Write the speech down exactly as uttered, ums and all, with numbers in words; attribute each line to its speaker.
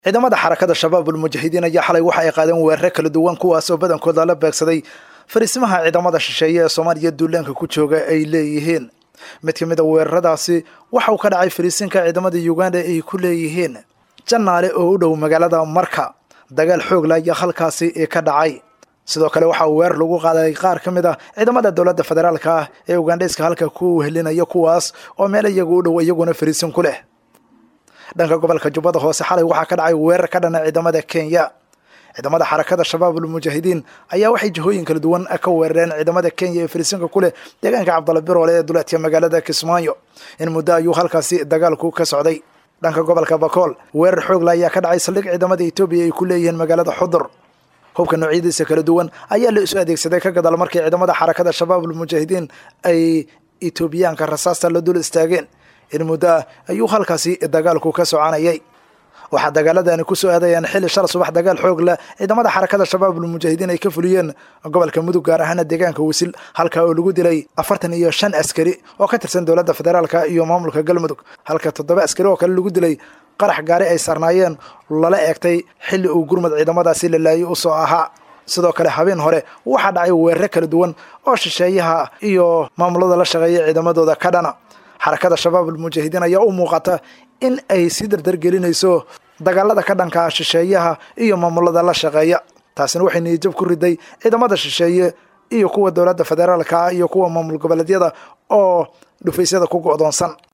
Speaker 1: ciidamada xarakada shabaabul mujaahidiin ayaa xalay waxa ay qaadeen weerar kala duwan kuwaas oo badankooda la beegsaday fariisimaha ciidamada shisheeye ee Soomaaliya duulaanka ku jooga ay leeyihiin mid ka mid ah weeraradaasi waxa uu ka dhacay fariisinka ciidamada Uganda ay ku leeyihiin Janaale oo u dhow magaalada Marka dagaal xoog leh ayaa halkaasi ka dhacay sidoo kale waxa uu weer lagu qaaday qaar ka mid ah ciidamada dawladda federaalka ah ee Ugandaiska halka ku helinaya kuwaas oo meel iyagu u dhow iyaguna fariisin ku leh dhanka gobolka Jubbada Hoose xalay waxa ka dhacay weerar ka dhan ciidamada Kenya ciidamada xarakada shabaabul mujaahidiin ayaa waxay jihooyin kala duwan ka weerareen ciidamada Kenya ee fariisinka ku leh deegaanka Cabdalla Biroole ee duleedka magaalada Kismaayo in muddo ayuu halkaasi dagaalku ka socday dhanka gobolka Bakool weerar xoog leh ayaa ka dhacay saldhig ciidamada Itoobiya ay ku leeyihiin magaalada Xudur hubka noocyadiisa kala duwan ayaa la isu adeegsaday ka gadal markii ciidamada xarakada shabaabul mujaahidiin ay Itoobiyaanka rasaasta la dul istaageen in muddo ayuu halkaasi dagaalku ka soconayay waxa dagaaladani ku soo aadayaan xilli shal subax dagaal xoog leh ciidamada xarakada shabaabul mujaahidiin ay ka fuliyeen gobolka Mudug gaar ahaan deegaanka Wisil halka oo lagu dilay afartan iyo shan askari oo ka tirsan dawladda federaalka iyo maamulka Galmudug halka toddoba askari oo kale lagu dilay qarax gaari ay sarnaayeen lala eegtay xilli uu gurmad ciidamadaasi la laayay u soo ahaa sidoo kale habeen hore waxa dhacay weerar kala duwan oo shisheeyaha iyo maamulada la shaqeeya ciidamadooda ka dhana xarakada shabaabul mujaahidiin ayaa u muuqata in ay si dardar gelinayso dagaalada ka dhanka shisheeyaha iyo maamulada la shaqeeya taasina waxay niyad ku riday ciidamada shisheeye iyo kuwa dawladda federaalka iyo kuwa maamul goboleedyada oo dhufaysyada ku go'doonsan